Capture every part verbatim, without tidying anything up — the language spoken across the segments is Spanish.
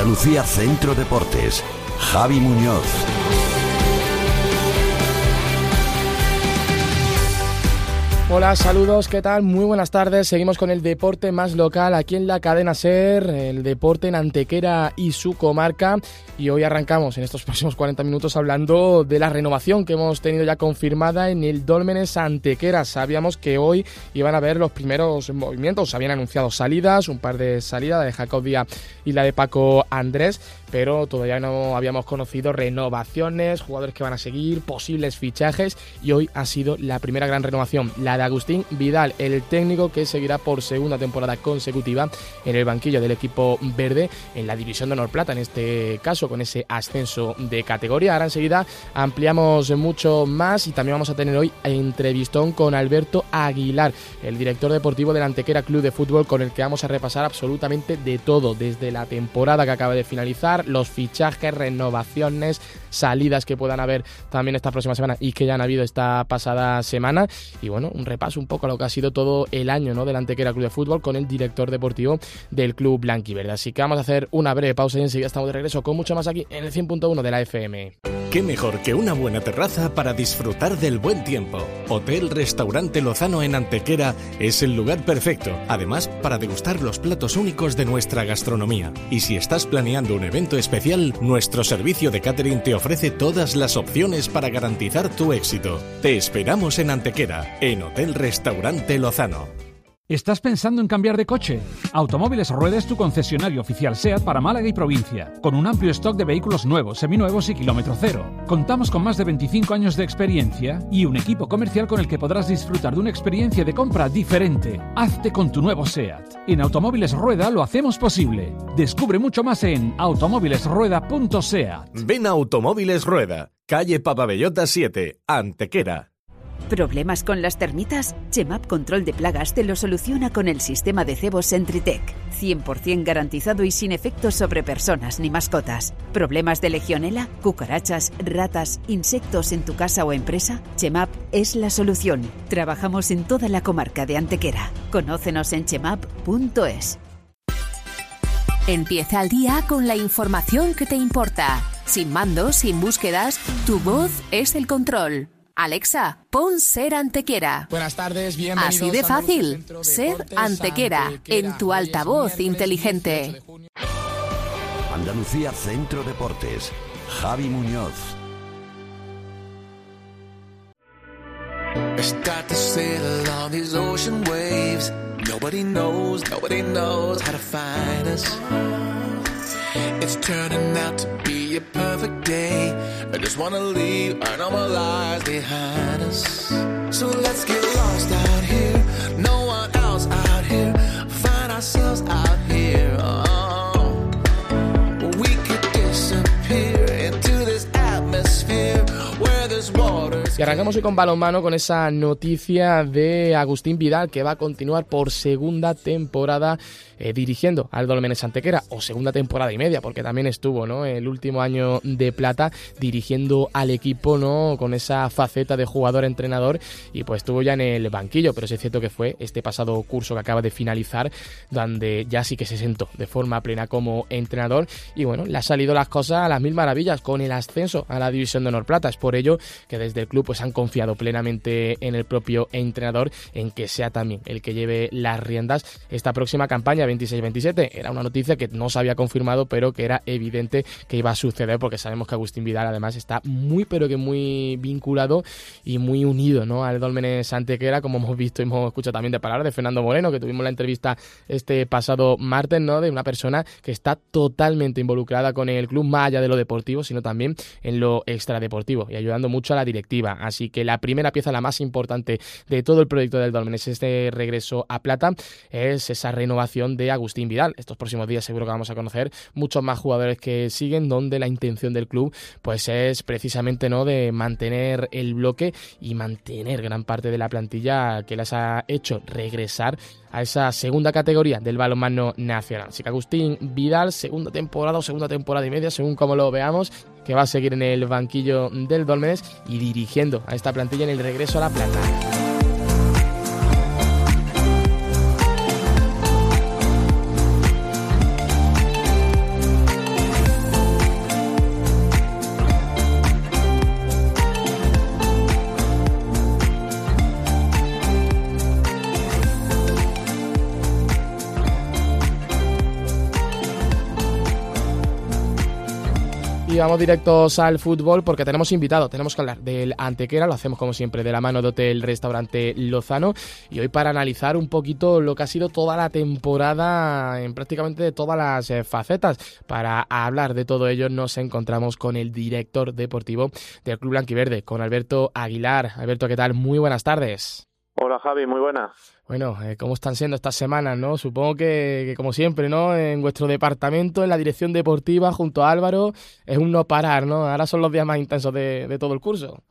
Andalucía Centro Deportes, Javi Muñoz. Hola, saludos, ¿qué tal? Muy buenas tardes. Seguimos con el deporte más local aquí en la cadena SER, el deporte en Antequera y su comarca. Y hoy arrancamos en estos próximos cuarenta minutos hablando de la renovación que hemos tenido ya confirmada en el Dólmenes Antequera. Sabíamos que hoy iban a haber los primeros movimientos, se habían anunciado salidas, un par de salidas, la de Jacob Díaz y la de Paco Andrés, pero todavía no habíamos conocido renovaciones, jugadores que van a seguir, posibles fichajes, y hoy ha sido la primera gran renovación, la de Agustín Vidal, el técnico que seguirá por segunda temporada consecutiva en el banquillo del equipo verde en la división de honor plata, en este caso con ese ascenso de categoría. Ahora enseguida ampliamos mucho más y también vamos a tener hoy entrevistón con Alberto Aguilar, el director deportivo del Antequera Club de Fútbol, con el que vamos a repasar absolutamente de todo, desde la temporada que acaba de finalizar, los fichajes, renovaciones, salidas que puedan haber también esta próxima semana y que ya han habido esta pasada semana, y bueno, un repaso un poco a lo que ha sido todo el año, ¿no?, del Antequera Club de Fútbol con el director deportivo del club blanquiverde. Así que vamos a hacer una breve pausa y enseguida estamos de regreso con mucho más aquí en el cien punto uno de la F M. ¿Qué mejor que una buena terraza para disfrutar del buen tiempo? Hotel Restaurante Lozano en Antequera es el lugar perfecto, además para degustar los platos únicos de nuestra gastronomía. Y si estás planeando un evento especial, nuestro servicio de catering te ofrece todas las opciones para garantizar tu éxito. Te esperamos en Antequera, en Hotel Restaurante Lozano. ¿Estás pensando en cambiar de coche? Automóviles Rueda es tu concesionario oficial SEAT para Málaga y provincia, con un amplio stock de vehículos nuevos, seminuevos y kilómetro cero. Contamos con más de veinticinco años de experiencia y un equipo comercial con el que podrás disfrutar de una experiencia de compra diferente. Hazte con tu nuevo SEAT. En Automóviles Rueda lo hacemos posible. Descubre mucho más en automóviles rueda punto seat. Ven a Automóviles Rueda, calle Papabellota siete, Antequera. ¿Problemas con las termitas? Chemap Control de Plagas te lo soluciona con el sistema de cebo Sentritech. cien por ciento garantizado y sin efectos sobre personas ni mascotas. ¿Problemas de legionela, cucarachas, ratas, insectos en tu casa o empresa? Chemap es la solución. Trabajamos en toda la comarca de Antequera. Conócenos en chemap punto es. Empieza el día con la información que te importa. Sin mandos, sin búsquedas, tu voz es el control. Alexa, pon Ser Antequera. Buenas tardes, bienvenidos. Así de fácil, Ser Antequera, en tu altavoz inteligente. Andalucía Centro Deportes, Javi Muñoz. Start to sail along these ocean waves. Nobody knows, nobody knows how to find us. It's turning out to be a perfect day. I just wanna leave our normal lives behind us. So let's get lost out here. No one else out here. Find ourselves out here. Oh, we could disappear into this atmosphere where there's water. Y arrancamos hoy con balonmano, con esa noticia de Agustín Vidal, que va a continuar por segunda temporada eh, dirigiendo al Dólmenes Antequera, o segunda temporada y media, porque también estuvo, ¿no?, el último año de plata dirigiendo al equipo, ¿no?, con esa faceta de jugador-entrenador, y pues estuvo ya en el banquillo, pero sí es cierto que fue este pasado curso que acaba de finalizar, donde ya sí que se sentó de forma plena como entrenador, y bueno, le han salido las cosas a las mil maravillas con el ascenso a la división de honor plata. Es por ello que desde el club pues han confiado plenamente en el propio entrenador, en que sea también el que lleve las riendas esta próxima campaña veintiséis veintisiete. Era una noticia que no se había confirmado, pero que era evidente que iba a suceder, porque sabemos que Agustín Vidal además está muy pero que muy vinculado y muy unido, ¿no?, al Dólmenes Antequera, como hemos visto y hemos escuchado también de palabras de Fernando Moreno, que tuvimos la entrevista este pasado martes, ¿no?, de una persona que está totalmente involucrada con el club, más allá de lo deportivo, sino también en lo extradeportivo, y ayudando mucho a la directiva. Así que la primera pieza, la más importante de todo el proyecto del Dólmenes, este regreso a plata, es esa renovación de Agustín Vidal. Estos próximos días seguro que vamos a conocer muchos más jugadores que siguen, donde la intención del club pues es precisamente, ¿no?, de mantener el bloque y mantener gran parte de la plantilla que las ha hecho regresar a esa segunda categoría del balonmano nacional. Así que Agustín Vidal, segunda temporada o segunda temporada y media, según como lo veamos, que va a seguir en el banquillo del Dólmenes y dirigiendo a esta plantilla en el regreso a la plata. vamos directos al fútbol porque tenemos invitado, tenemos que hablar del Antequera, lo hacemos como siempre de la mano de Hotel Restaurante Lozano, y hoy para analizar un poquito lo que ha sido toda la temporada en prácticamente de todas las eh, facetas. Para hablar de todo ello nos encontramos con el director deportivo del Club Blanquiverde, con Alberto Aguilar. Alberto, ¿qué tal? Muy buenas tardes. Hola Javi, muy buenas. Bueno, eh, ¿cómo están siendo estas semanas, no? Supongo que, que como siempre, ¿no? En vuestro departamento, en la dirección deportiva, junto a Álvaro, es un no parar, ¿no? Ahora son los días más intensos de, de todo el curso.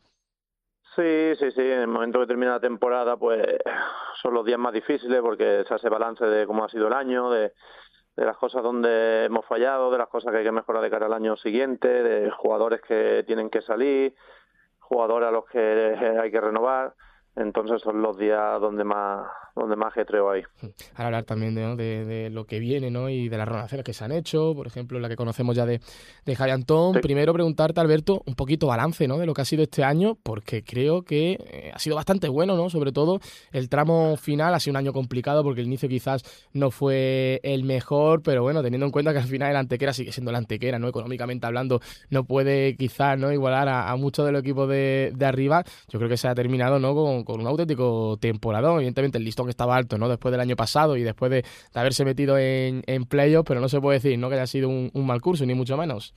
Sí, sí, sí. En el momento que termina la temporada, pues son los días más difíciles porque se hace balance de cómo ha sido el año, de, de las cosas donde hemos fallado, de las cosas que hay que mejorar de cara al año siguiente, de jugadores que tienen que salir, jugadores a los que hay que renovar. Entonces son los días donde más donde más ajetreo hay. Ahora hablar también de, ¿no? de, de lo que viene, ¿no? Y de las renovaciones que se han hecho, por ejemplo, la que conocemos ya de, de Javi Antón. Sí. Primero preguntarte, Alberto, un poquito balance, ¿no? De lo que ha sido este año, porque creo que eh, ha sido bastante bueno, ¿no? Sobre todo el tramo final ha sido un año complicado porque el inicio quizás no fue el mejor, pero bueno, teniendo en cuenta que al final el Antequera sigue siendo el Antequera, ¿no? Económicamente hablando, no puede quizás, ¿no? Igualar a, a muchos de los equipos de, de arriba. Yo creo que se ha terminado, ¿no? Con, con un auténtico temporadón. Evidentemente el listón estaba alto, ¿no? Después del año pasado y después de, de haberse metido en, en playoffs, pero no se puede decir, ¿no? Que haya sido un, un mal curso, ni mucho menos.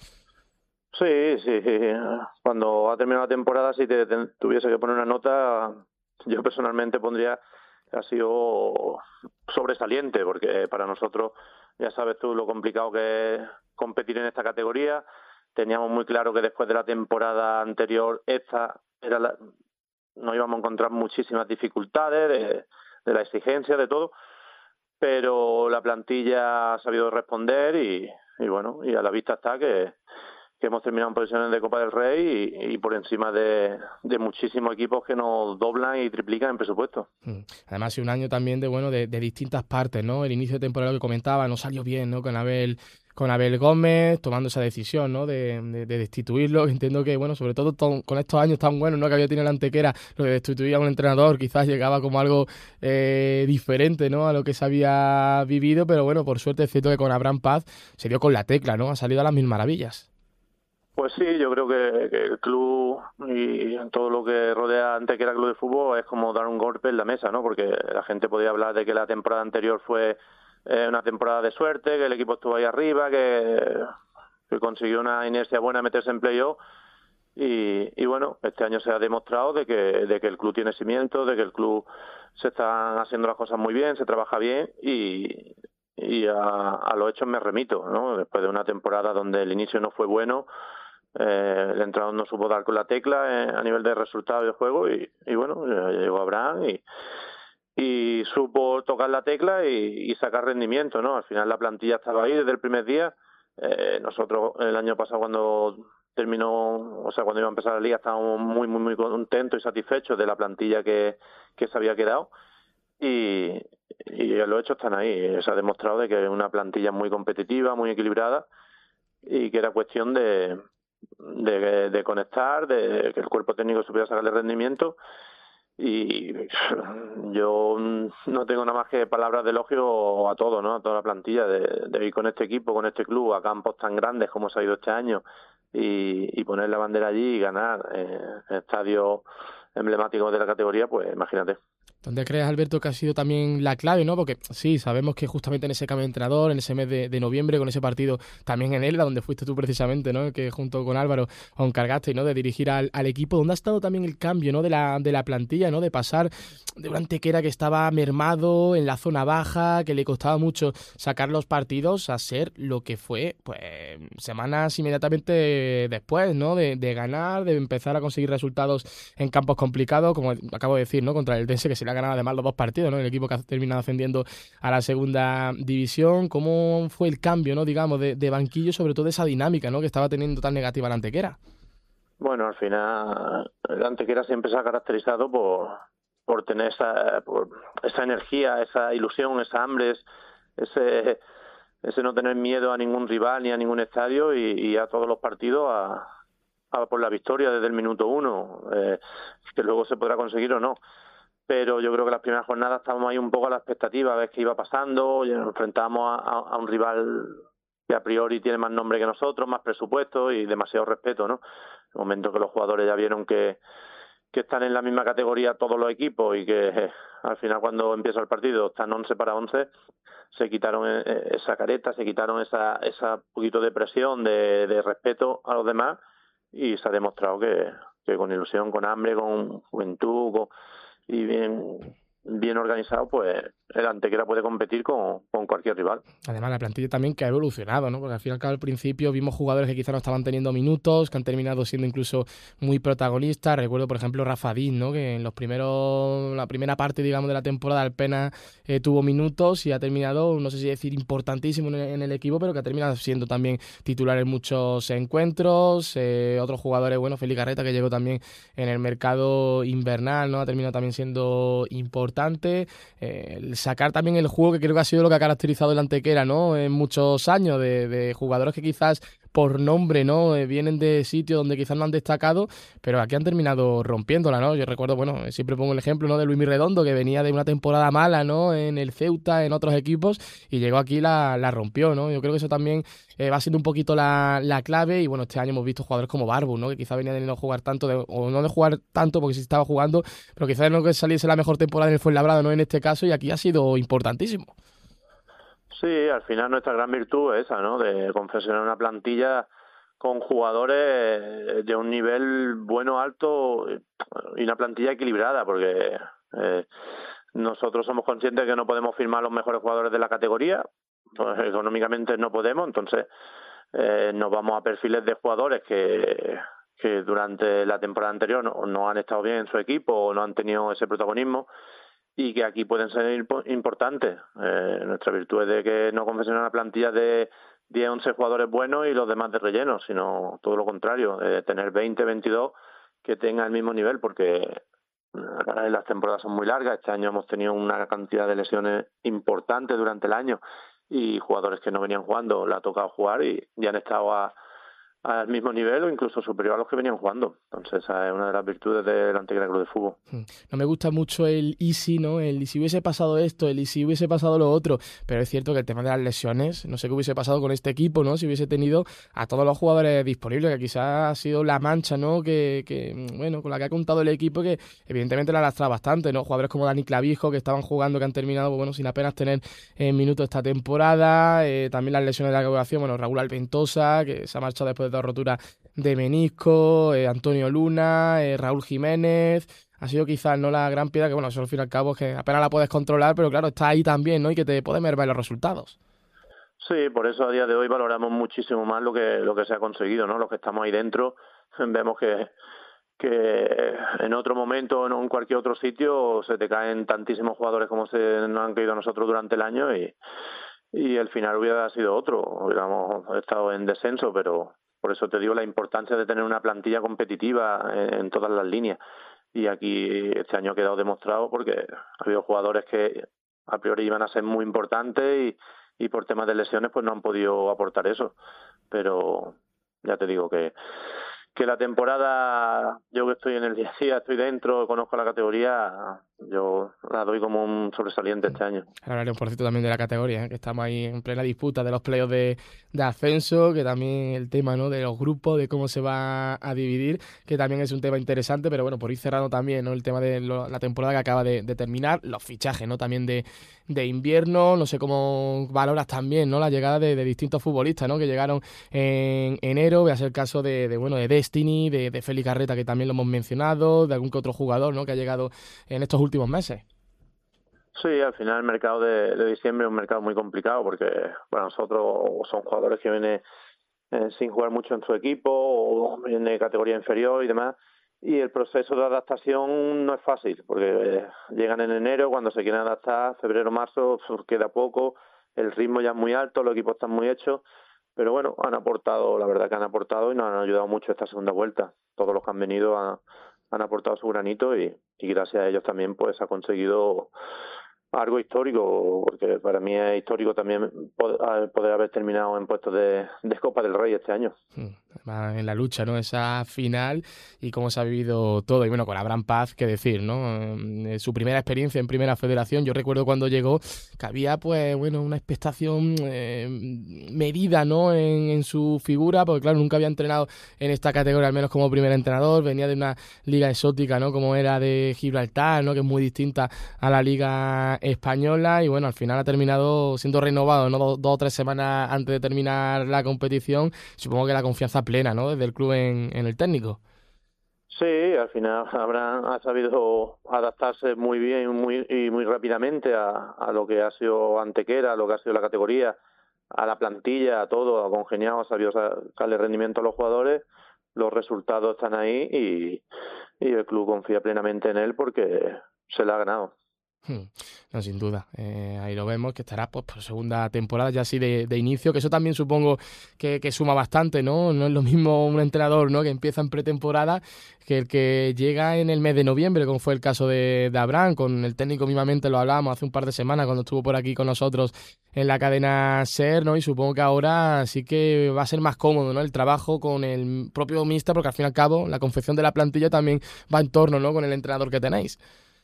Sí, sí, sí. Cuando ha terminado la temporada, si te, te tuviese que poner una nota, yo personalmente pondría que ha sido sobresaliente, porque para nosotros, ya sabes tú lo complicado que es competir en esta categoría. Teníamos muy claro que después de la temporada anterior, esta era la... nos íbamos a encontrar muchísimas dificultades de, de la exigencia, de todo, pero la plantilla ha sabido responder y, y bueno, y a la vista está que, que hemos terminado en posiciones de Copa del Rey y, y por encima de, de muchísimos equipos que nos doblan y triplican en presupuesto. Además, ha sido un año también de bueno de, de distintas partes, ¿no? El inicio de temporada que comentaba no salió bien, ¿no? Con Abel con Abel Gómez tomando esa decisión, ¿no? De, de, de destituirlo. Entiendo que, bueno, sobre todo to- con estos años tan buenos, ¿no? Que había tenido la Antequera, lo de destituir a un entrenador quizás llegaba como algo eh, diferente, ¿no? A lo que se había vivido, pero bueno, por suerte es cierto que con Abraham Paz se dio con la tecla, ¿no? Ha salido a las mil maravillas. Pues sí, yo creo que, que el club y todo lo que rodea a Antequera Club de Fútbol es como dar un golpe en la mesa, ¿no? Porque la gente podía hablar de que la temporada anterior fue eh, una temporada de suerte, que el equipo estuvo ahí arriba, que, que consiguió una inercia buena de meterse en playoff. Y, y bueno, este año se ha demostrado de que, de que el club tiene cimientos, de que el club se están haciendo las cosas muy bien, se trabaja bien y, y a, a los hechos me remito, ¿no? Después de una temporada donde el inicio no fue bueno, Eh, el entrenador no supo dar con la tecla eh, a nivel de resultados de juego y, y bueno, llegó Abraham y, y supo tocar la tecla y, y sacar rendimiento, ¿no? Al final la plantilla estaba ahí desde el primer día. Eh, nosotros el año pasado cuando terminó, o sea, cuando iba a empezar la liga estábamos muy, muy, muy contentos y satisfechos de la plantilla que, que se había quedado y, y los hechos están ahí. Se ha demostrado de que es una plantilla muy competitiva, muy equilibrada y que era cuestión de De, de conectar, de que el cuerpo técnico supiera sacarle rendimiento y yo no tengo nada más que palabras de elogio a todo, ¿no? A toda la plantilla de, de ir con este equipo, con este club a campos tan grandes como se ha ido este año y, y poner la bandera allí y ganar eh, estadios emblemáticos de la categoría, pues imagínate. ¿Dónde crees, Alberto, que ha sido también la clave, no? Porque sí, sabemos que justamente en ese cambio de entrenador, en ese mes de, de noviembre, con ese partido también en Elda, donde fuiste tú precisamente, ¿no? Que junto con Álvaro os encargaste, ¿no? De dirigir al, al equipo. ¿Dónde ha estado también el cambio, ¿no? De la, de la plantilla, ¿no? De pasar de un Antequera que estaba mermado en la zona baja, que le costaba mucho sacar los partidos, a ser lo que fue, pues, semanas inmediatamente después, ¿no? De, de ganar, de empezar a conseguir resultados en campos complicados, como acabo de decir, ¿no? Contra el Dense, que se le ha ganado además los dos partidos, ¿no? El equipo que ha terminado ascendiendo a la segunda división. ¿Cómo fue el cambio, ¿no? Digamos, de, de banquillo, sobre todo esa dinámica, ¿no? Que estaba teniendo tan negativa la Antequera. Bueno, al final la Antequera siempre se ha caracterizado por, por tener esa, por esa energía, esa ilusión, esa hambre, ese, ese no tener miedo a ningún rival ni a ningún estadio y, y a todos los partidos a, a por la victoria desde el minuto uno, eh, que luego se podrá conseguir o no. Pero yo creo que las primeras jornadas estábamos ahí un poco a la expectativa, a ver qué iba pasando, ya nos enfrentábamos a, a, a un rival que a priori tiene más nombre que nosotros, más presupuesto y demasiado respeto, ¿no? En el momento que los jugadores ya vieron que, que están en la misma categoría todos los equipos y que eh, al final cuando empieza el partido están once para once, se quitaron eh, esa careta, se quitaron esa esa poquito de presión, de, de respeto a los demás, y se ha demostrado que, que con ilusión, con hambre, con juventud con, y bien bien organizado, pues el Antequera puede competir con, con cualquier rival. Además, la plantilla también que ha evolucionado, ¿no? Porque al fin y al cabo, al principio vimos jugadores que quizás no estaban teniendo minutos, que han terminado siendo incluso muy protagonistas. Recuerdo, por ejemplo, Rafa Díaz, ¿no? Que en los primeros, la primera parte, digamos, de la temporada apenas eh, tuvo minutos y ha terminado, no sé si decir importantísimo en el, en el equipo, pero que ha terminado siendo también titular en muchos encuentros. Eh, otros jugadores, bueno, Félix Garreta, que llegó también en el mercado invernal, ¿no? Ha terminado también siendo importante. Eh, el sacar también el juego, que creo que ha sido lo que ha caracterizado el Antequera, ¿no? En muchos años, de, de jugadores que quizás por nombre, ¿no? Eh, vienen de sitios donde quizás no han destacado, pero aquí han terminado rompiéndola, ¿no? Yo recuerdo, bueno, siempre pongo el ejemplo, ¿no? De Luismi Redondo, que venía de una temporada mala, ¿no? En el Ceuta, en otros equipos, y llegó aquí y la, la rompió, ¿no? Yo creo que eso también eh, va siendo un poquito la, la clave, y bueno, este año hemos visto jugadores como Barbu, ¿no? Que quizás venía de no jugar tanto, de, o no de jugar tanto porque sí estaba jugando, pero quizás no que saliese la mejor temporada en el Fuenlabrada, ¿no? En este caso, y aquí ha sido importantísimo. Sí, al final nuestra gran virtud es esa, ¿no? De confeccionar una plantilla con jugadores de un nivel bueno, alto, y una plantilla equilibrada, porque eh, nosotros somos conscientes de que no podemos firmar los mejores jugadores de la categoría, pues económicamente no podemos, entonces eh, nos vamos a perfiles de jugadores que, que durante la temporada anterior no, no han estado bien en su equipo o no han tenido ese protagonismo, y que aquí pueden ser importantes. Eh, nuestra virtud es de que no confeccionar una plantilla de diez, once jugadores buenos y los demás de relleno, sino todo lo contrario, eh, tener veinte, veintidós que tengan el mismo nivel, porque las temporadas son muy largas. Este año hemos tenido una cantidad de lesiones importantes durante el año, y jugadores que no venían jugando le ha tocado jugar y ya han estado a al mismo nivel o incluso superior a los que venían jugando. Entonces esa es una de las virtudes del Antequera Club de Fútbol. No me gusta mucho el y si, ¿no? El y si hubiese pasado esto, el y si hubiese pasado lo otro, pero es cierto que el tema de las lesiones, no sé qué hubiese pasado con este equipo, ¿no? Si hubiese tenido a todos los jugadores disponibles, que quizás ha sido la mancha, ¿no? Que, que bueno, con la que ha contado el equipo, que evidentemente la ha lastrado bastante, ¿no? Jugadores como Dani Clavijo, que estaban jugando, que han terminado, pues, bueno, sin apenas tener eh, minutos esta temporada. Eh, también las lesiones de la convocación, bueno, Raúl Alventosa, que se ha marchado después de dos roturas de menisco, eh, Antonio Luna, eh, Raúl Jiménez. Ha sido quizás no la gran piedra, que bueno, eso al fin y al cabo es que apenas la puedes controlar, pero claro, está ahí también, ¿no? Y que te puede mermar los resultados. Sí, por eso a día de hoy valoramos muchísimo más lo que lo que se ha conseguido, ¿no? Los que estamos ahí dentro, vemos que que en otro momento o en cualquier otro sitio se te caen tantísimos jugadores como se nos han caído a nosotros durante el año, y, y el final hubiera sido otro, hubiéramos estado en descenso, pero por eso te digo la importancia de tener una plantilla competitiva en, en todas las líneas. Y aquí este año ha quedado demostrado, porque ha habido jugadores que a priori iban a ser muy importantes y, y por temas de lesiones pues no han podido aportar eso. Pero ya te digo que que la temporada, yo que estoy en el día a día, estoy dentro, conozco la categoría, yo la doy como un sobresaliente este año. Ahora hablaremos, por cierto, también de la categoría, ¿eh? Que estamos ahí en plena disputa de los playoffs de, de ascenso, que también el tema, ¿no? De los grupos, de cómo se va a dividir, que también es un tema interesante, pero bueno, por ir cerrando también, ¿no? El tema de lo, la temporada que acaba de, de terminar, los fichajes, ¿no? También de, de invierno, no sé cómo valoras también, ¿no? La llegada de, de distintos futbolistas, ¿no? Que llegaron en enero, voy a ser el caso de, de bueno, de Destiny, de, de Félix Garreta, que también lo hemos mencionado, de algún que otro jugador, ¿no? Que ha llegado en estos últimos meses. Sí, al final el mercado de, de diciembre es un mercado muy complicado, porque para nosotros son jugadores que vienen eh, sin jugar mucho en su equipo o vienen de categoría inferior y demás, y el proceso de adaptación no es fácil, porque eh, llegan en enero, cuando se quieren adaptar, febrero, marzo, pues queda poco, el ritmo ya es muy alto, los equipos están muy hechos, pero bueno, han aportado, la verdad que han aportado y nos han ayudado mucho esta segunda vuelta. Todos los que han venido han, han aportado su granito, y, y gracias a ellos también pues ha conseguido algo histórico, porque para mí es histórico también poder, poder haber terminado en puestos de, de Copa del Rey este año. Además, en la lucha, ¿no? Esa final y cómo se ha vivido todo. Y bueno, con Abraham Paz, qué decir, ¿no? Eh, su primera experiencia en Primera Federación, yo recuerdo cuando llegó que había, pues, bueno, una expectación eh, medida, ¿no? En, en su figura, porque claro, nunca había entrenado en esta categoría, al menos como primer entrenador. Venía de una liga exótica, ¿no? Como era de Gibraltar, ¿no? Que es muy distinta a la liga española y bueno, al final ha terminado siendo renovado, ¿no? Dos, dos o tres semanas antes de terminar la competición. Supongo que la confianza plena, ¿no? Desde el club en, en el técnico. Sí, al final Abraham ha sabido adaptarse muy bien muy, y muy rápidamente a, a lo que ha sido Antequera, a lo que ha sido la categoría, a la plantilla, a todo, ha congeniado, ha sabido sacarle rendimiento a los jugadores, los resultados están ahí y, y el club confía plenamente en él porque se le ha ganado. No, sin duda, eh, ahí lo vemos, que estará pues, por segunda temporada ya así de, de inicio, que eso también supongo que, que suma bastante, ¿no? No es lo mismo un entrenador, ¿no? Que empieza en pretemporada que el que llega en el mes de noviembre, como fue el caso de, de Abraham, con el técnico mismamente lo hablábamos hace un par de semanas cuando estuvo por aquí con nosotros en la cadena SER, ¿no? Y supongo que ahora sí que va a ser más cómodo, ¿no? El trabajo con el propio míster, porque al fin y al cabo la confección de la plantilla también va en torno, ¿no? Con el entrenador que tenéis.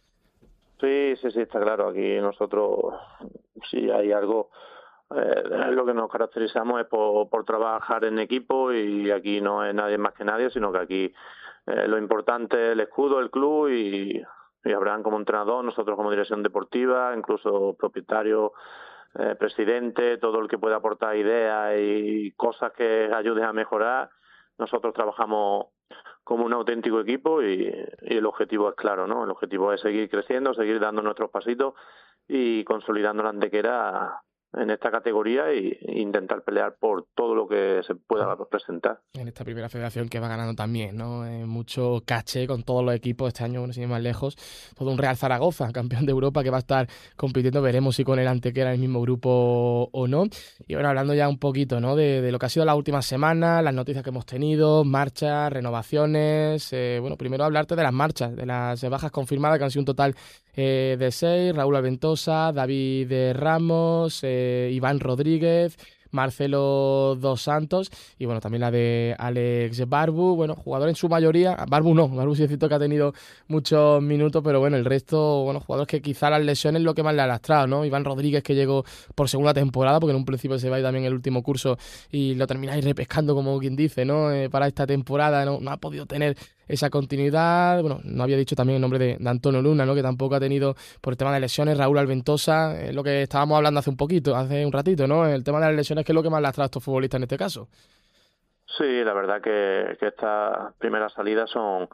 Sí, sí, sí, está claro. Aquí nosotros, sí hay algo, eh, lo que nos caracterizamos es por, por trabajar en equipo y aquí no es nadie más que nadie, sino que aquí eh, lo importante es el escudo, el club y, y Abraham como entrenador, nosotros como dirección deportiva, incluso propietario, eh, presidente, todo el que pueda aportar ideas y cosas que ayuden a mejorar. Nosotros trabajamos como un auténtico equipo y, y el objetivo es claro, ¿no? El objetivo es seguir creciendo, seguir dando nuestros pasitos y consolidando la Antequera en esta categoría e intentar pelear por todo lo que se pueda presentar. En esta primera federación que va ganando también, ¿no? Eh, mucho caché con todos los equipos este año, bueno, sin ir más lejos, todo un Real Zaragoza, campeón de Europa, que va a estar compitiendo, veremos si con el Antequera en el mismo grupo o no. Y bueno, hablando ya un poquito, ¿no? De, de lo que ha sido la última semana, las noticias que hemos tenido, marchas, renovaciones, eh, bueno, primero hablarte de las marchas, de las bajas confirmadas, que han sido un total eh, de seis, Raúl Alventosa, David Ramos, eh, Iván Rodríguez, Marcelo Dos Santos y bueno, también la de Alex Barbu, bueno, jugador en su mayoría, Barbu no, Barbu sí es cierto que ha tenido muchos minutos, pero bueno, el resto, bueno, jugadores que quizá las lesiones es lo que más le ha lastrado, ¿no? Iván Rodríguez, que llegó por segunda temporada, porque en un principio se va a ir también el último curso y lo termináis repescando, como quien dice, ¿no? Eh, para esta temporada no, no ha podido tener esa continuidad. Bueno, no había dicho también el nombre de, de Antonio Luna, ¿no? Que tampoco ha tenido por el tema de lesiones. Raúl Alventosa, eh, lo que estábamos hablando hace un poquito, hace un ratito, ¿no? El tema de las lesiones, que es lo que más lastra a estos futbolistas en este caso. Sí, la verdad que, que estas primeras salidas son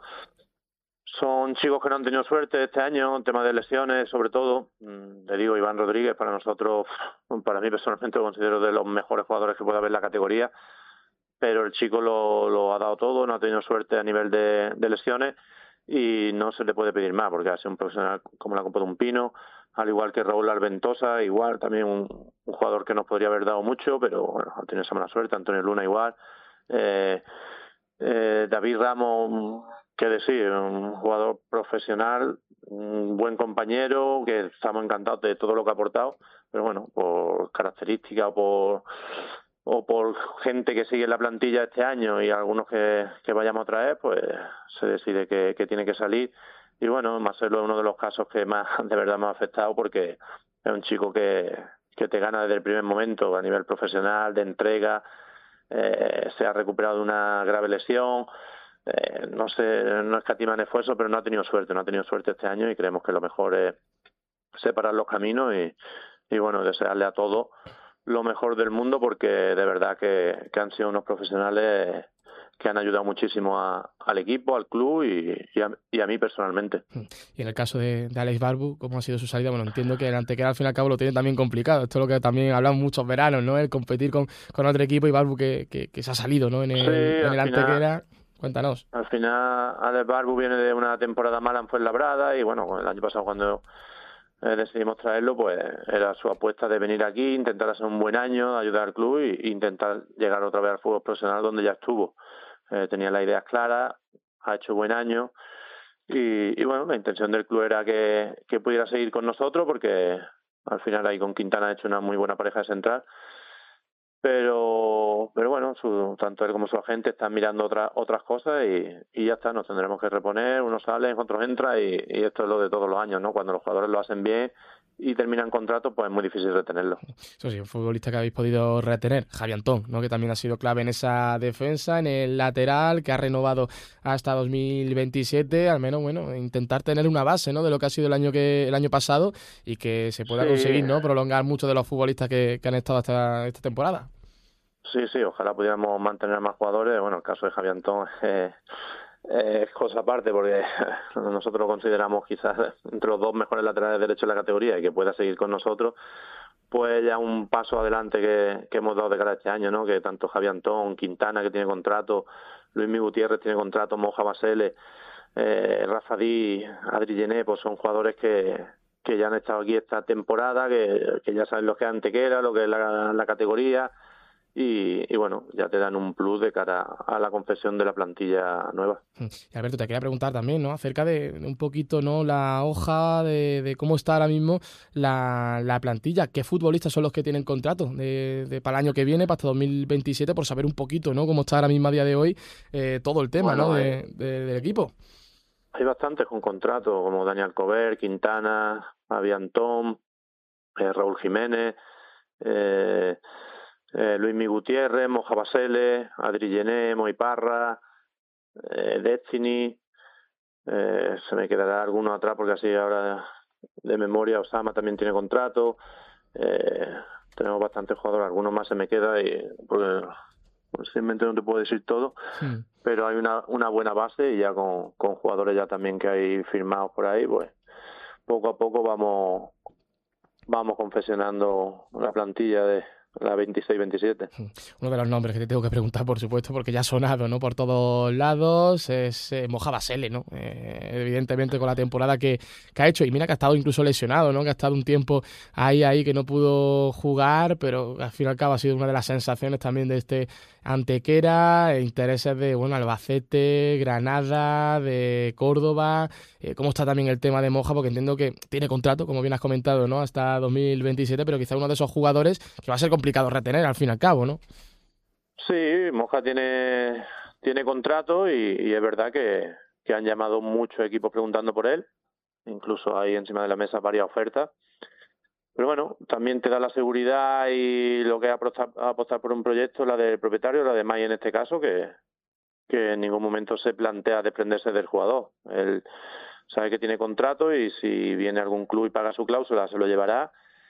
son chicos que no han tenido suerte este año, en tema de lesiones sobre todo. Le digo, Iván Rodríguez, para nosotros, para mí personalmente lo considero de los mejores jugadores que puede haber en la categoría, pero el chico lo, lo ha dado todo, no ha tenido suerte a nivel de, de lesiones y no se le puede pedir más porque ha sido un profesional como la copa de un pino, al igual que Raúl Alventosa, igual también un, un jugador que nos podría haber dado mucho, pero bueno, ha tenido esa mala suerte. Antonio Luna igual, eh, eh, David Ramos, qué decir, un jugador profesional, un buen compañero, que estamos encantados de todo lo que ha aportado, pero bueno, por características o por o por gente que sigue en la plantilla este año y algunos que, que vayamos a traer, pues se decide que, que tiene que salir. Y bueno, Marcelo es uno de los casos que más de verdad me ha afectado porque es un chico que, que te gana desde el primer momento a nivel profesional, de entrega, eh, se ha recuperado de una grave lesión, eh, no sé, no escatima en esfuerzo, pero no ha tenido suerte, no ha tenido suerte este año y creemos que lo mejor es separar los caminos y, y bueno, desearle a todos lo mejor del mundo porque de verdad que, que han sido unos profesionales que han ayudado muchísimo a, al equipo, al club y, y, a, y a mí personalmente. Y en el caso de, de Alex Barbu, ¿cómo ha sido su salida? Bueno, entiendo que el Antequera al fin y al cabo lo tiene también complicado. Esto es lo que también hablamos muchos veranos, ¿no? El competir con, con otro equipo y Barbu que, que, que se ha salido, ¿no? En el, sí, en el Antequera. Cuéntanos. Al final, Alex Barbu viene de una temporada mala en Fuenlabrada y bueno, el año pasado cuando Eh, decidimos traerlo, pues era su apuesta de venir aquí, intentar hacer un buen año, ayudar al club e intentar llegar otra vez al fútbol profesional donde ya estuvo. Eh, tenía las ideas claras, ha hecho buen año y, y bueno, la intención del club era que, que pudiera seguir con nosotros, porque al final ahí con Quintana ha hecho una muy buena pareja de central. Pero pero bueno, su, tanto él como su agente están mirando otras otras cosas y, y ya está, nos tendremos que reponer, unos salen, otros entran y, y esto es lo de todos los años, ¿no? Cuando los jugadores lo hacen bien y terminan contrato, pues es muy difícil retenerlo. Eso sí, un futbolista que habéis podido retener, Javi Antón, ¿no? Que también ha sido clave en esa defensa, en el lateral, que ha renovado hasta dos mil veintisiete, al menos, bueno, intentar tener una base, ¿no? De lo que ha sido el año que el año pasado y que se pueda sí. conseguir, ¿no? Prolongar muchos de los futbolistas que, que han estado hasta esta temporada. Sí, sí, ojalá pudiéramos mantener más jugadores. Bueno, el caso de Javi Antón es, es cosa aparte, porque nosotros lo consideramos quizás entre los dos mejores laterales derechos de la categoría y que pueda seguir con nosotros, pues ya un paso adelante que, que hemos dado de cara a este año, ¿no? Que tanto Javi Antón, Quintana, que tiene contrato, Luismi Gutiérrez tiene contrato, Moja Basele, eh, Rafa Díaz, Adri Gené, pues son jugadores que, que ya han estado aquí esta temporada, que, que ya saben lo que es Antequera, lo que es la, la categoría. Y, y bueno, ya te dan un plus de cara a la confección de la plantilla nueva. Y Alberto, te quería preguntar también, ¿no? Acerca de un poquito, ¿no? La hoja de, de cómo está ahora mismo la, la plantilla. ¿Qué futbolistas son los que tienen contrato de, de para el año que viene, para hasta dos mil veintisiete, por saber un poquito, ¿no? Cómo está ahora mismo a día de hoy eh, todo el tema, bueno, ¿no? De, eh, de, del equipo. Hay bastantes con contrato, como Daniel Cover, Quintana, Javi Antón, eh, Raúl Jiménez, eh, Eh, Luismi Gutiérrez, Moja Basele, Adri Gené, Moiparra, eh, Destiny, eh, se me quedará alguno atrás porque así ahora de, de memoria Osama también tiene contrato, eh, tenemos bastantes jugadores, algunos más se me queda y porque simplemente no te puedo decir todo, sí. Pero hay una, una buena base y ya con, con jugadores ya también que hay firmados por ahí, pues poco a poco vamos vamos confeccionando la plantilla de la veintiséis veintisiete. Uno de los nombres que te tengo que preguntar, por supuesto, porque ya ha sonado, ¿no? Por todos lados, es eh, Moja Basele, ¿no? Eh, evidentemente con la temporada que, que ha hecho, y mira que ha estado incluso lesionado, ¿no? Que ha estado un tiempo ahí, ahí, que no pudo jugar, pero al fin y al cabo ha sido una de las sensaciones también de este Antequera, intereses de, bueno, Albacete, Granada, de Córdoba. Eh, ¿Cómo está también el tema de Moja? Porque entiendo que tiene contrato, como bien has comentado, ¿no? Hasta dos mil veintisiete, pero quizá uno de esos jugadores que va a ser complicado retener al fin y al cabo, ¿no? Sí, Moja tiene tiene contrato y, y es verdad que, que han llamado muchos equipos preguntando por él, incluso hay encima de la mesa varias ofertas, pero bueno, también te da la seguridad y lo que es apostar, apostar por un proyecto, la del propietario, la de May en este caso, que, que en ningún momento se plantea desprenderse del jugador. Él sabe que tiene contrato y si viene algún club y paga su cláusula se lo llevará.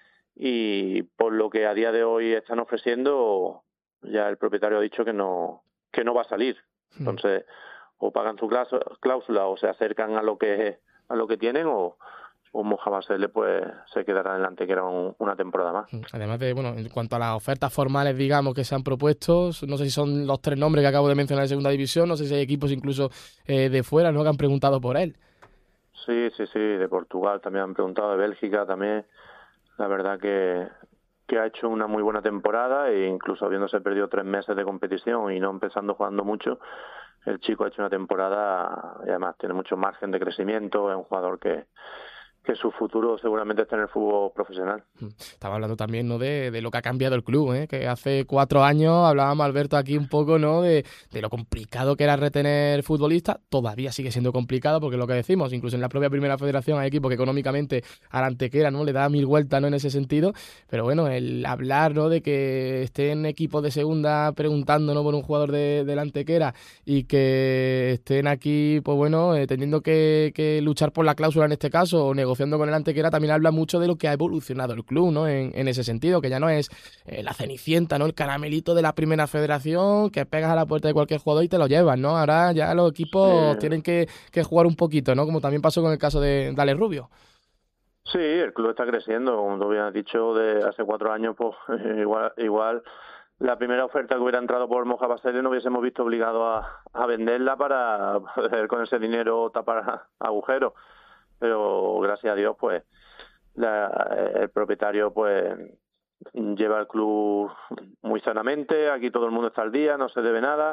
Y por lo que a día de hoy están ofreciendo, ya el propietario ha dicho que no que no va a salir. Entonces, o pagan su cláusula o se acercan a lo que a lo que tienen o, o Moja Basele pues se quedará en la Antequera un, una temporada más. Además de, bueno, en cuanto a las ofertas formales, digamos, que se han propuesto, no sé si son los tres nombres que acabo de mencionar en segunda división, no sé si hay equipos incluso eh, de fuera, ¿no?, que han preguntado por él. Sí, sí, sí, de Portugal también han preguntado, de Bélgica también. La verdad que, que ha hecho una muy buena temporada e incluso habiéndose perdido tres meses de competición y no empezando jugando mucho, el chico ha hecho una temporada y además tiene mucho margen de crecimiento, es un jugador que, que su futuro seguramente está en el fútbol profesional. Estaba hablando también, ¿no?, de, de lo que ha cambiado el club, ¿eh? Que hace cuatro años hablábamos, Alberto, aquí un poco, ¿no?, de, de lo complicado que era retener futbolistas. Todavía sigue siendo complicado porque lo que decimos, incluso en la propia Primera Federación hay equipos que económicamente a la Antequera, ¿no?, le da mil vueltas, ¿no?, en ese sentido. Pero bueno, el hablar, ¿no?, de que estén equipos de segunda preguntando, ¿no?, por un jugador de, de la Antequera y que estén aquí, pues bueno, eh, teniendo que, que luchar por la cláusula en este caso o negociando con el Antequera, también habla mucho de lo que ha evolucionado el club, ¿no? En, en ese sentido, que ya no es eh, la cenicienta, ¿no?, el caramelito de la Primera Federación que pegas a la puerta de cualquier jugador y te lo llevas, ¿no? Ahora ya los equipos sí. tienen que, que jugar un poquito, ¿no? Como también pasó con el caso de Dale Rubio. Sí, el club está creciendo, como tú habías dicho, de hace cuatro años, pues igual, igual la primera oferta que hubiera entrado por Moja Basele no hubiésemos visto obligado a, a venderla para poder con ese dinero tapar agujeros. Pero gracias a Dios, pues la, el propietario pues lleva el club muy sanamente, aquí todo el mundo está al día, no se debe nada,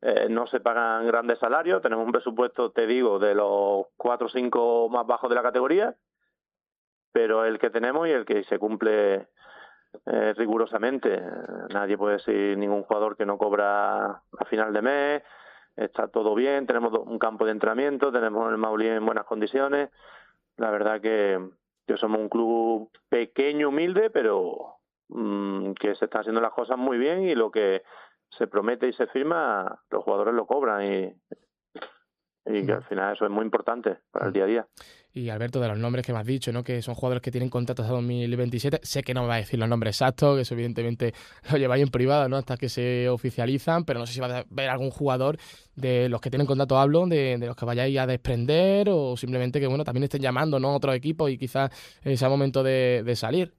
eh, no se pagan grandes salarios, tenemos un presupuesto, te digo, de los cuatro o cinco más bajos de la categoría, pero el que tenemos y el que se cumple eh, rigurosamente. Nadie puede decir ningún jugador que no cobra a final de mes, está todo bien, tenemos un campo de entrenamiento, tenemos el Maulí en buenas condiciones. La verdad que, que somos un club pequeño, humilde, pero mmm, que se están haciendo las cosas muy bien, y lo que se promete y se firma, los jugadores lo cobran, y, y que al final eso es muy importante para el día a día. Y Alberto, de los nombres que me has dicho, ¿no? Que son jugadores que tienen contratos hasta dos mil veintisiete, sé que no me va a decir los nombres exactos, que eso evidentemente lo lleváis en privado, ¿no? Hasta que se oficializan, pero no sé si va a haber algún jugador de los que tienen contrato, hablo, de, de los que vayáis a desprender, o simplemente que, bueno, también estén llamando, ¿no?, a otros equipos y quizás eh, sea momento de, de salir.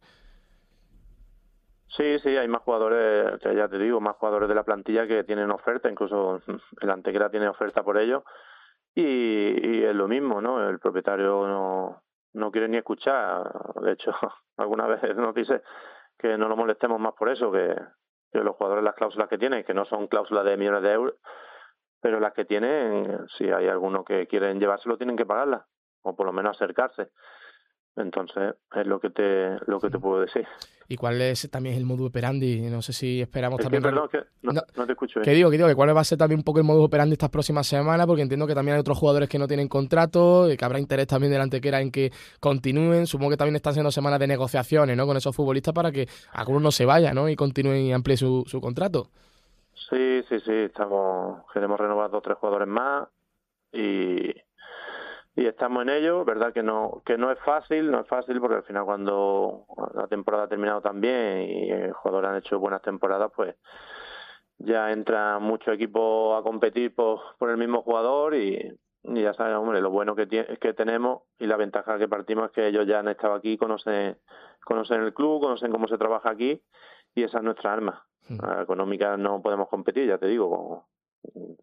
Sí, sí, hay más jugadores, ya te digo, más jugadores de la plantilla que tienen oferta, incluso el Antequera tiene oferta por ellos. Y, y es lo mismo, ¿no? El propietario no, no quiere ni escuchar. De hecho, alguna vez nos dice que no lo molestemos más por eso, que, que los jugadores, las cláusulas que tienen, que no son cláusulas de millones de euros, pero las que tienen, si hay algunos que quieren llevárselo, tienen que pagarlas, o por lo menos acercarse. Entonces, es lo que te lo que te puedo decir. ¿Y cuál es también el modus operandi? No sé si esperamos es también... Que, perdón, que no, no, no te escucho bien. Que digo, que digo, que cuál va a ser también un poco el modus operandi estas próximas semanas, porque entiendo que también hay otros jugadores que no tienen contrato, y que habrá interés también del Antequera en que continúen. Supongo que también están siendo semanas de negociaciones, ¿no?, con esos futbolistas para que algunos no se vayan, ¿no?, y continúen y amplíen su, su contrato. Sí, sí, sí, estamos queremos renovar dos o tres jugadores más, y... y estamos en ello. Verdad que no que no es fácil, no es fácil porque al final cuando la temporada ha terminado tan bien y los jugadores han hecho buenas temporadas, pues ya entran muchos equipos a competir por, por el mismo jugador, y, y ya sabes, hombre, lo bueno que, tiene, que tenemos y la ventaja que partimos es que ellos ya han estado aquí, conocen, conocen el club, conocen cómo se trabaja aquí, y esa es nuestra arma. Sí. La económica no podemos competir, ya te digo, con,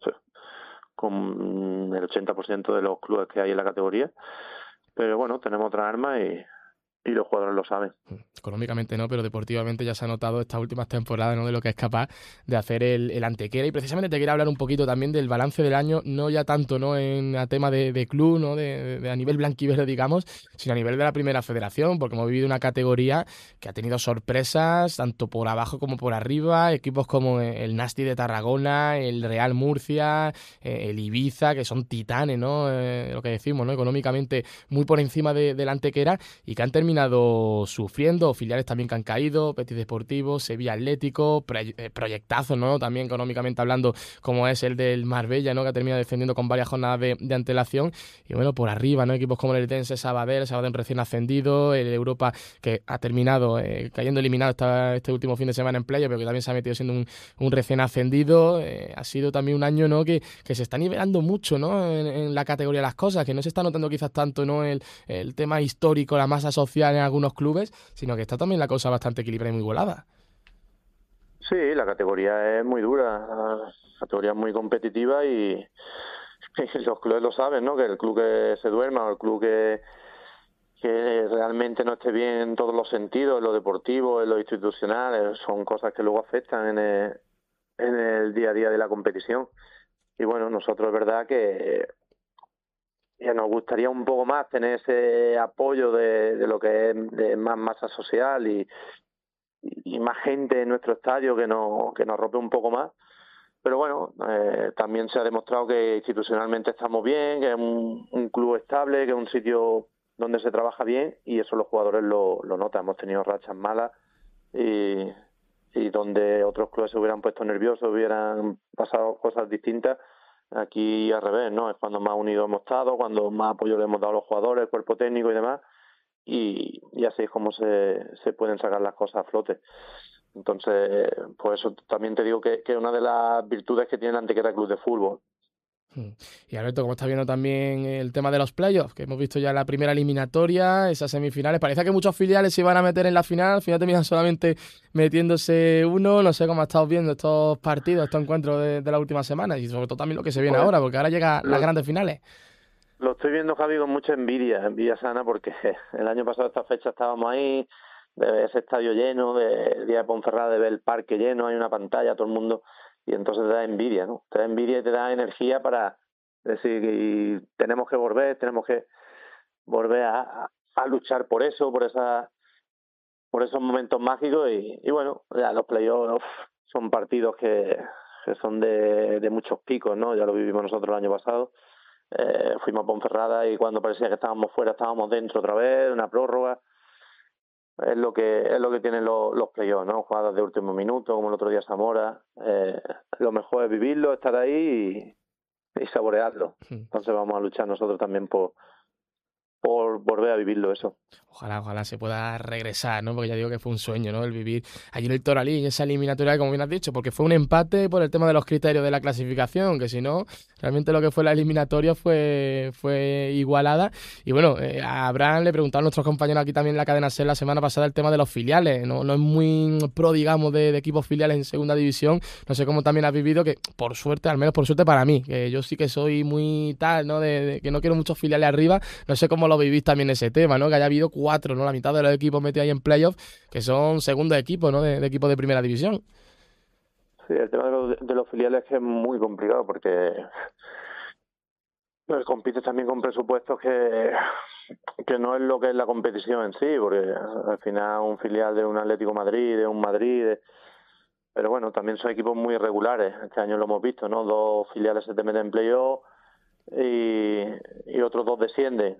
con el ochenta por ciento de los clubes que hay en la categoría, pero bueno, tenemos otra arma y, y los jugadores lo saben. Económicamente no, pero deportivamente ya se ha notado estas últimas temporadas, ¿no?, de lo que es capaz de hacer el, el Antequera. Y precisamente te quería hablar un poquito también del balance del año, no ya tanto, ¿no?, en a tema de, de club, ¿no?, de, de, de a nivel blanquiverde, digamos, sino a nivel de la primera federación, porque hemos vivido una categoría que ha tenido sorpresas tanto por abajo como por arriba, equipos como el Nasti de Tarragona, el Real Murcia, el Ibiza, que son titanes, ¿no?, eh, lo que decimos, ¿no?, económicamente muy por encima de, del Antequera, y que han terminado sufriendo, filiales también que han caído, Betis Deportivo, Sevilla Atlético, proyectazos, ¿no?, también económicamente hablando, como es el del Marbella, ¿no?, que ha terminado defendiendo con varias jornadas de, de antelación. Y bueno, por arriba, ¿no?, equipos como el Eldense, Sabadell, Sabadell recién ascendido, el Europa que ha terminado eh, cayendo eliminado esta, este último fin de semana en playa, pero que también se ha metido siendo un, un recién ascendido. Eh, ha sido también un año, ¿no?, que, que se está nivelando mucho, ¿no?, en, en la categoría de las cosas, que no se está notando quizás tanto, ¿no?, el, el tema histórico, la masa social en algunos clubes, sino que está también la cosa bastante equilibrada y muy volada. Sí, la categoría es muy dura, la categoría es muy competitiva, y, y los clubes lo saben, ¿no?, que el club que se duerma o el club que, que realmente no esté bien en todos los sentidos, en lo deportivo, en lo institucional, son cosas que luego afectan en el, en el día a día de la competición. Y bueno, nosotros es verdad que ya nos gustaría un poco más tener ese apoyo de, de lo que es de más masa social y, y más gente en nuestro estadio que nos, que nos rompe un poco más. Pero bueno, eh, también se ha demostrado que institucionalmente estamos bien, que es un, un club estable, que es un sitio donde se trabaja bien, y eso los jugadores lo, lo notan. Hemos tenido rachas malas y, y donde otros clubes se hubieran puesto nerviosos, hubieran pasado cosas distintas. Aquí al revés, ¿no? Es cuando más unidos hemos estado, cuando más apoyo le hemos dado a los jugadores, el cuerpo técnico y demás, y, y así es como se, se pueden sacar las cosas a flote. Entonces, pues eso también te digo que, que es una de las virtudes que tiene el Antequera Club de Fútbol. Y Alberto, ¿cómo estás viendo también el tema de los playoffs? Que hemos visto ya la primera eliminatoria, esas semifinales. Parece que muchos filiales se iban a meter en la final, al final terminan solamente metiéndose uno. No sé cómo has estado viendo estos partidos, estos encuentros de, de la última semana, y sobre todo también lo que se viene pues, ahora, porque ahora llegan las grandes finales. Lo estoy viendo, Javi, con mucha envidia, envidia sana, porque el año pasado a esta fecha estábamos ahí, de ese estadio lleno, de el día de Ponferrada, de ver el parque lleno, hay una pantalla, todo el mundo y entonces te da envidia, ¿no? Te da envidia y te da energía para decir, y tenemos que volver, tenemos que volver a, a luchar por eso, por esa, por esos momentos mágicos y, y bueno, ya los playoffs son partidos que, que son de, de muchos picos, ¿no? Ya lo vivimos nosotros el año pasado. Eh, fuimos a Ponferrada y cuando parecía que estábamos fuera estábamos dentro otra vez, una prórroga. Es lo que es lo que tienen los, los playoffs, ¿no? Jugadas de último minuto, como el otro día Zamora. Eh, lo mejor es vivirlo, estar ahí y, y saborearlo. Entonces vamos a luchar nosotros también por por volver a vivirlo eso. Ojalá, ojalá se pueda regresar, ¿no? Porque ya digo que fue un sueño, ¿no? El vivir allí en el Toralín, esa eliminatoria, como bien has dicho, porque fue un empate por el tema de los criterios de la clasificación, que si no, realmente lo que fue la eliminatoria fue, fue igualada. Y bueno, eh, a Abraham le preguntaron a nuestros compañeros aquí también en la cadena SER la semana pasada el tema de los filiales, ¿no? No es muy pro, digamos, de, de equipos filiales en segunda división. No sé cómo también has vivido, que por suerte, al menos por suerte para mí, que yo sí que soy muy tal, ¿no? De, de que no quiero muchos filiales arriba. No sé cómo lo vivís también ese tema, ¿no? Que haya habido cuatro, ¿no? La mitad de los equipos metidos ahí en playoff, que son segundos equipos, ¿no? De, de equipos de primera división. Sí, el tema de los, de los filiales es que es muy complicado porque pues, compites también con presupuestos que, que no es lo que es la competición en sí, porque al final un filial de un Atlético Madrid, de un Madrid, de... pero bueno, también son equipos muy irregulares. Este año lo hemos visto, ¿no? Dos filiales se te meten en playoff y, y otros dos descienden.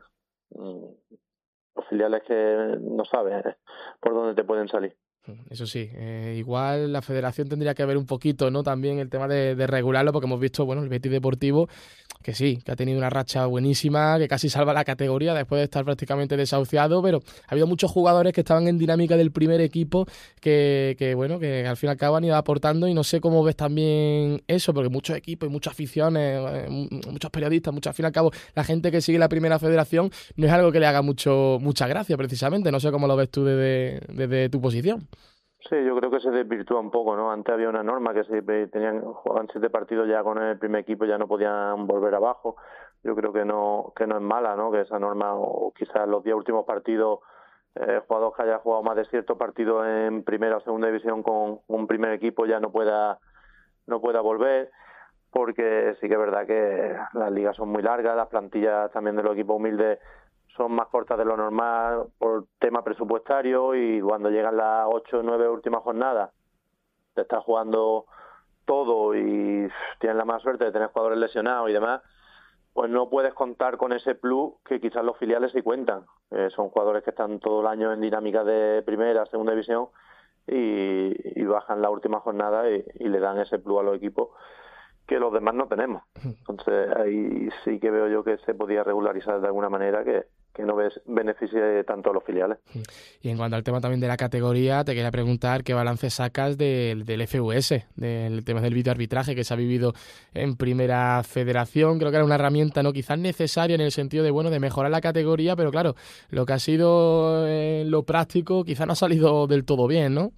Los filiales que no sabes por dónde te pueden salir. Eso sí, eh, igual la federación tendría que ver un poquito, ¿no? También el tema de, de regularlo, porque hemos visto, bueno, el Betis Deportivo, que sí, que ha tenido una racha buenísima, que casi salva la categoría después de estar prácticamente desahuciado, pero ha habido muchos jugadores que estaban en dinámica del primer equipo que, que bueno, que al fin y al cabo han ido aportando y no sé cómo ves también eso, porque muchos equipos y muchas aficiones, eh, muchos periodistas, muchos, al fin y al cabo, la gente que sigue la primera federación no es algo que le haga mucho mucha gracia precisamente, no sé cómo lo ves tú desde, desde tu posición. Sí, yo creo que se desvirtúa un poco, ¿no? Antes había una norma que si tenían jugaban siete partidos ya con el primer equipo ya no podían volver abajo. Yo creo que no que no es mala, ¿no? Que esa norma o quizás los diez últimos partidos eh, jugadores que haya jugado más de ciertos partidos en primera o segunda división con un primer equipo ya no pueda no pueda volver, porque sí que es verdad que las ligas son muy largas, las plantillas también de los equipos humildes son más cortas de lo normal por tema presupuestario y cuando llegan las ocho o nueve últimas jornadas te estás jugando todo y tienes la mala suerte de tener jugadores lesionados y demás, pues no puedes contar con ese plus que quizás los filiales sí cuentan. Eh, son jugadores que están todo el año en dinámica de primera, segunda división y, y bajan la última jornada y, y le dan ese plus a los equipos que los demás no tenemos. Entonces ahí sí que veo yo que se podía regularizar de alguna manera que que no ves beneficie tanto a los filiales. Y en cuanto al tema también de la categoría, te quería preguntar qué balance sacas del, del F U S, del tema del videoarbitraje que se ha vivido en Primera Federación. Creo que era una herramienta no quizás necesaria en el sentido de bueno de mejorar la categoría, pero claro, lo que ha sido en eh, lo práctico quizás no ha salido del todo bien, ¿no?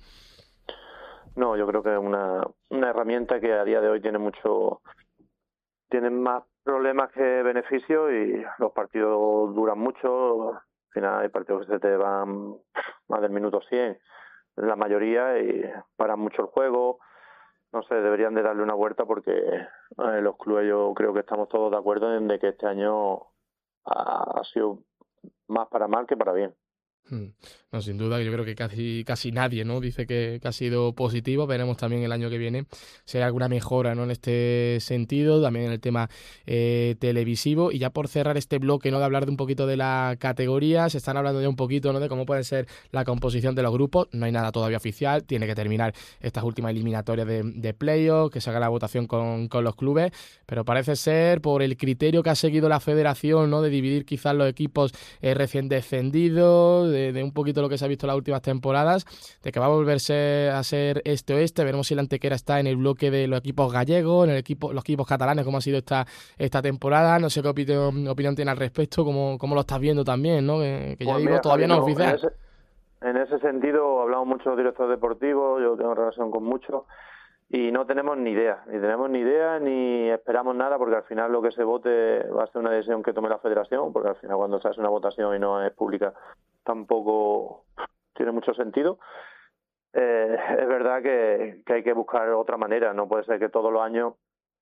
No, yo creo que es una, una herramienta que a día de hoy tiene mucho... tienen más problemas que beneficios y los partidos duran mucho. Al final hay partidos que se te van más del minuto cien, la mayoría, y paran mucho el juego. No sé, deberían de darle una vuelta porque eh, los clubes yo creo que estamos todos de acuerdo en de que este año ha, ha sido más para mal que para bien. No, sin duda, yo creo que casi casi nadie, ¿no? Dice que, que ha sido positivo. Veremos también el año que viene si hay alguna mejora, ¿no? En este sentido, también en el tema eh, televisivo. Y ya por cerrar este bloque, ¿no? De hablar de un poquito de la categoría, se están hablando ya un poquito, ¿no? De cómo puede ser la composición de los grupos. No hay nada todavía oficial, tiene que terminar estas últimas eliminatorias de, de playoff, que se haga la votación con, con los clubes, pero parece ser por el criterio que ha seguido la federación, ¿no? De dividir quizás los equipos eh, recién descendidos, de De, de un poquito lo que se ha visto en las últimas temporadas, de que va a volverse a ser este-oeste. Veremos si la Antequera está en el bloque de los equipos gallegos, en el equipo, los equipos catalanes, como ha sido esta, esta temporada. No sé qué opinión, opinión tiene al respecto, cómo, cómo lo estás viendo también, ¿no? Que, que ya pues digo, mira, todavía no es en oficial. Ese, en ese sentido, hablamos mucho de los directores deportivos, yo tengo relación con muchos, y no tenemos ni idea, ni tenemos ni idea, ni esperamos nada, porque al final lo que se vote va a ser una decisión que tome la federación, porque al final cuando se hace una votación y no es pública, tampoco tiene mucho sentido. eh, es verdad que, que hay que buscar otra manera. No puede ser que todos los años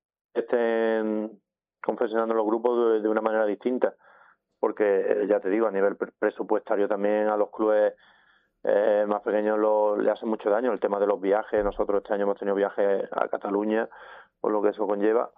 estén confeccionando los grupos de, de una manera distinta, porque ya te digo, a nivel presupuestario también a los clubes eh, más pequeños lo, le hace mucho daño el tema de los viajes. Nosotros este año hemos tenido viajes a Cataluña, por lo que eso conlleva.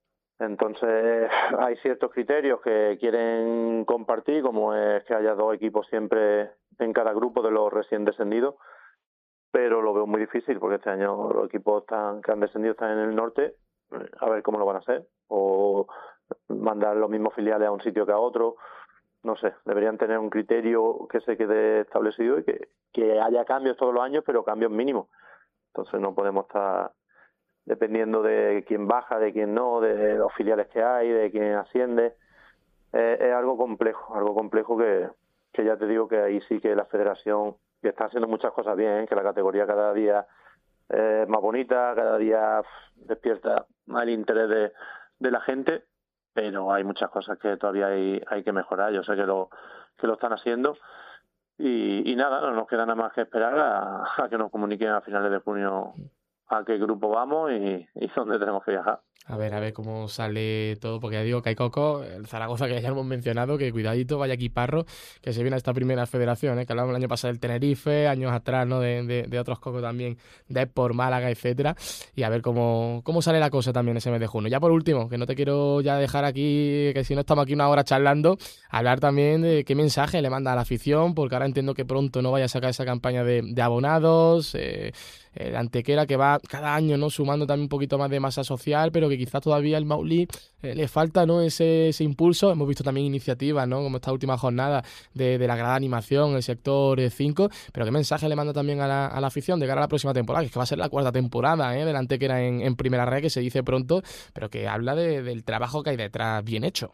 Entonces hay ciertos criterios que quieren compartir, como es que haya dos equipos siempre en cada grupo de los recién descendidos, pero lo veo muy difícil porque este año los equipos están, que han descendido están en el norte, a ver cómo lo van a hacer, o mandar los mismos filiales a un sitio que a otro, no sé, deberían tener un criterio que se quede establecido y que, que haya cambios todos los años, pero cambios mínimos. Entonces no podemos estar dependiendo de quién baja, de quién no, de los filiales que hay, de quién asciende. Eh, es algo complejo, algo complejo que, que ya te digo que ahí sí que la federación, que está haciendo muchas cosas bien, ¿eh? Que la categoría cada día es más bonita, cada día pff, despierta más el interés de, de la gente, pero hay muchas cosas que todavía hay, hay que mejorar. Yo sé que lo que lo están haciendo y, y nada, no nos queda nada más que esperar a, a que nos comuniquen a finales de junio a qué grupo vamos y, y dónde tenemos que viajar. A ver, a ver cómo sale todo, porque ya digo que hay Coco, el Zaragoza que ya hemos mencionado, que cuidadito, vaya equiparro, que se viene a esta primera federación, ¿eh? Que hablamos el año pasado del Tenerife, años atrás, ¿no? De, de, de otros Coco también, de por Málaga, etcétera, y a ver cómo, cómo sale la cosa también ese mes de junio. Ya por último, que no te quiero ya dejar aquí, que si no estamos aquí una hora charlando, hablar también de qué mensaje le manda a la afición, porque ahora entiendo que pronto no vaya a sacar esa campaña de, de abonados, eh, el Antequera que va cada año, ¿no? Sumando también un poquito más de masa social, pero que quizás todavía el Maulí eh, le falta, ¿no? ese, ese impulso. Hemos visto también iniciativas, ¿no? Como esta última jornada de, de la grada animación, el sector cinco, pero qué mensaje le manda también a la, a la afición de cara a la próxima temporada, que es que va a ser la cuarta temporada, ¿eh? Del Antequera en, en primera red, que se dice pronto, pero que habla de, del trabajo que hay detrás bien hecho.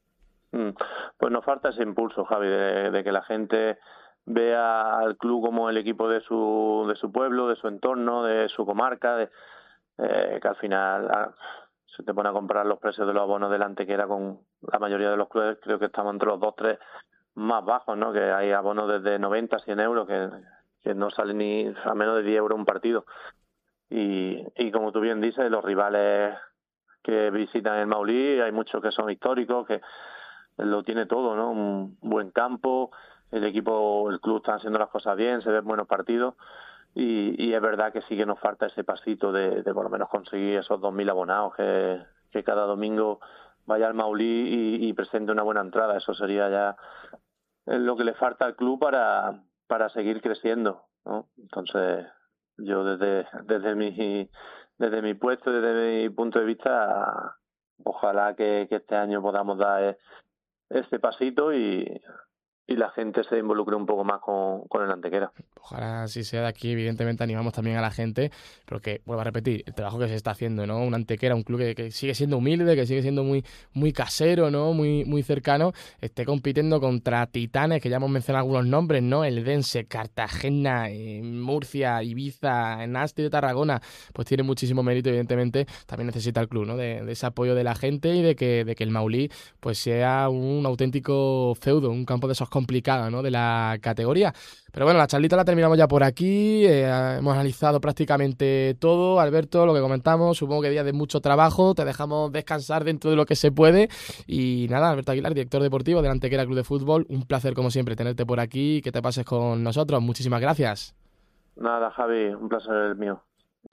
Pues nos falta ese impulso, Javi, de, de que la gente vea al club como el equipo de su de su pueblo, de su entorno, de su comarca, de, eh, que al final ah, se te pone a comparar los precios de los abonos del Antequera con la mayoría de los clubes. Creo que estamos entre los dos, tres más bajos, ¿no? Que hay abonos desde noventa, cien euros que, que no salen ni a menos de diez euros un partido. Y, y como tú bien dices, los rivales que visitan el Maulí, hay muchos que son históricos, que lo tiene todo, ¿no? Un buen campo, el equipo, el club está haciendo las cosas bien, se ven buenos partidos y, y es verdad que sí que nos falta ese pasito de, de por lo menos conseguir esos dos mil abonados, que, que cada domingo vaya al Maulí y, y presente una buena entrada. Eso sería ya lo que le falta al club para, para seguir creciendo, ¿no? Entonces yo desde, desde mi desde mi puesto, desde mi punto de vista, ojalá que, que este año podamos dar este pasito y y la gente se involucre un poco más con, con el Antequera. Ojalá así sea. De aquí, evidentemente, animamos también a la gente, porque, vuelvo a repetir, el trabajo que se está haciendo, ¿no? Un Antequera, un club que, que sigue siendo humilde, que sigue siendo muy, muy casero, ¿no? Muy, muy cercano, esté compitiendo contra titanes, que ya hemos mencionado algunos nombres, ¿no? El Dense, Cartagena, eh, Murcia, Ibiza, Nasti de Tarragona, pues tiene muchísimo mérito, evidentemente, también necesita el club, ¿no? De, de ese apoyo de la gente y de que, de que el Maulí, pues sea un auténtico feudo, un campo de esos complicado, ¿no? De la categoría. Pero bueno, la charlita la terminamos ya por aquí. Eh, hemos analizado prácticamente todo. Alberto, lo que comentamos, supongo que días de mucho trabajo. Te dejamos descansar dentro de lo que se puede. Y nada, Alberto Aguilar, director deportivo del Antequera Club de Fútbol. Un placer, como siempre, tenerte por aquí y que te pases con nosotros. Muchísimas gracias. Nada, Javi, un placer el mío.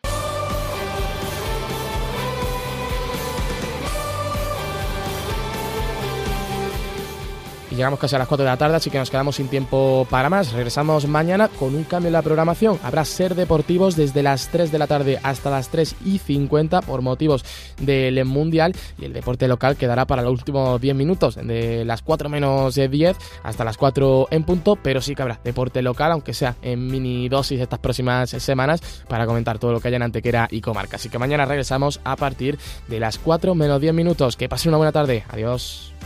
Y llegamos casi a las cuatro de la tarde, así que nos quedamos sin tiempo para más. Regresamos mañana con un cambio en la programación. Habrá Ser Deportivos desde las tres de la tarde hasta las tres y cincuenta por motivos del Mundial, y el deporte local quedará para los últimos diez minutos, de las cuatro menos diez hasta las cuatro en punto, pero sí que habrá deporte local, aunque sea en mini dosis estas próximas semanas, para comentar todo lo que haya en Antequera y comarca. Así que mañana regresamos a partir de las cuatro menos diez minutos. Que pasen una buena tarde. Adiós.